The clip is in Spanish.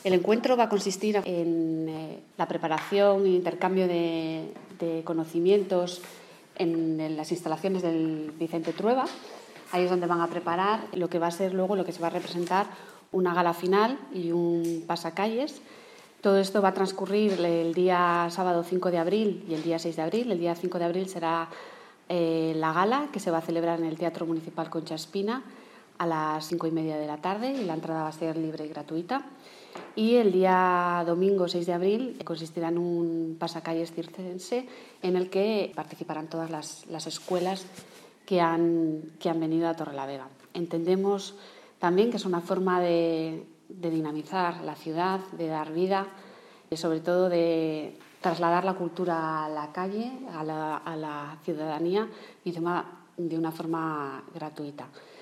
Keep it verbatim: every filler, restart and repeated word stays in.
El encuentro va a consistir en eh, la preparación e intercambio de, de conocimientos en, en las instalaciones del Vicente Trueba. Ahí es donde van a preparar lo que va a ser luego lo que se va a representar una gala final y un pasacalles. Todo esto va a transcurrir el día sábado cinco de abril y el día seis de abril. El día cinco de abril será eh, la gala, que se va a celebrar en el Teatro Municipal Concha Espina a las cinco y media de la tarde, y la entrada va a ser libre y gratuita. Y el día domingo seis de abril consistirá en un pasacalles circense en el que participarán todas las, las escuelas que han, que han venido a Torrelavega. Entendemos también que es una forma de, de dinamizar la ciudad, de dar vida, y sobre todo de trasladar la cultura a la calle, a la, a la ciudadanía, y de una, de una forma gratuita.